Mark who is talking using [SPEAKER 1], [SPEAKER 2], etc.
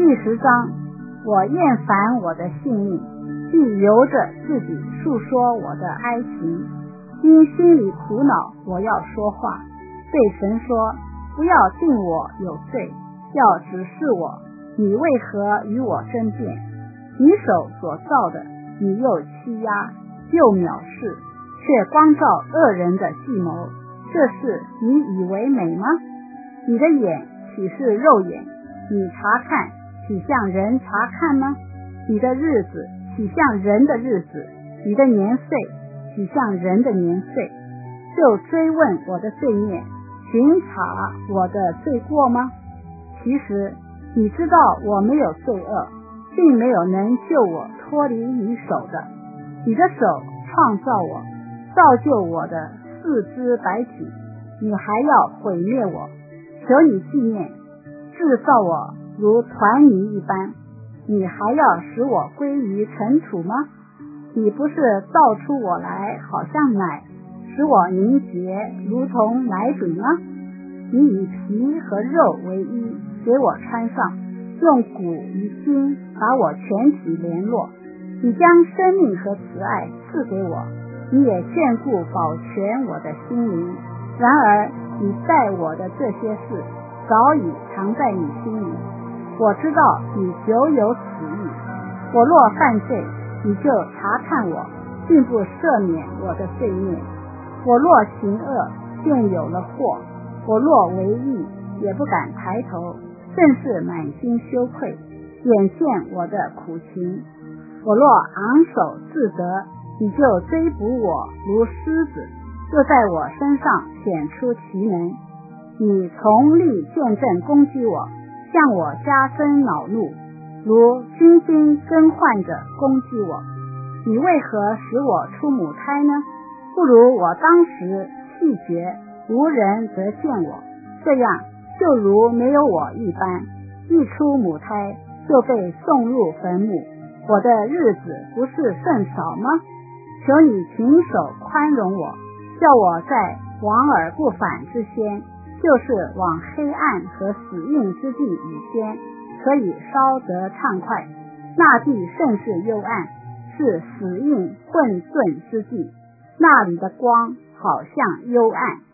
[SPEAKER 1] 第10章，我厌烦我的性命，既由着自己诉说我的哀情，因心里苦恼，我要说话，对神说，不要定我有罪，要指示我，你为何与我争辩？你手所造的，你又欺压，又藐视，却光照恶人的计谋，这事你以为美吗？你的眼岂是肉眼？你查看岂像人查看吗？你的日子岂像人的日子？你的年岁岂像人的年岁？就追问我的罪孽，巡查我的罪过吗？其实你知道我没有罪恶，并没有能救我脱离你手的。你的手创造我，造就我的四肢百体，你还要毁灭我。求你纪念，制造我如团泥一般，你还要使我归于尘土吗？你不是造出我来好像奶，使我凝结如同奶嘴吗？你以皮和肉为衣，给我穿上，用骨与筋把我全体联络。你将生命和慈爱赐给我，你也眷顾保全我的心灵。然而你待我的这些事早已藏在你心里，我知道你久有此意。我若犯罪，你就查看我，并不赦免我的罪孽。我若行恶，便有了祸；我若为义，也不敢抬头，甚是满心羞愧，眼见我的苦情。我若昂首自得，你就追捕我如狮子，又在我身上显出奇能。你从力见证攻击我，向我加增恼怒，如军兵更换着攻击我。你为何使我出母胎呢？不如我当时气绝，无人得见我，这样就如没有我一般，一出母胎就被送入坟墓。我的日子不是甚少吗？求你停手宽容我，叫我在往而不返之先，就是往黑暗和死荫之地以先，可以稍得畅快。那地甚是幽暗，是死荫混沌之地，那里的光好像幽暗。